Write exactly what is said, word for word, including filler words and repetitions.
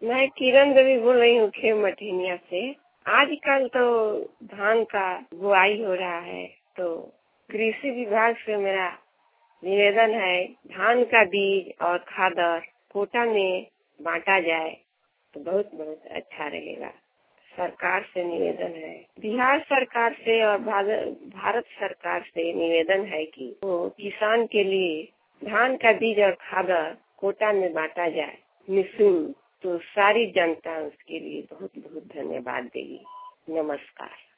मैं किरण देवी बोल रही हूँ खेम मठिनिया से। आजकल तो धान का बुआई हो रहा है, तो कृषि विभाग से मेरा निवेदन है धान का बीज और खादर कोटा में बांटा जाए तो बहुत बहुत अच्छा रहेगा। सरकार से निवेदन है, बिहार सरकार से और भारत सरकार से निवेदन है कि वो किसान के लिए धान का बीज और खादर कोटा में बांटा जाए निःशुल्क, तो सारी जनता उसके लिए बहुत बहुत धन्यवाद देगी। नमस्कार।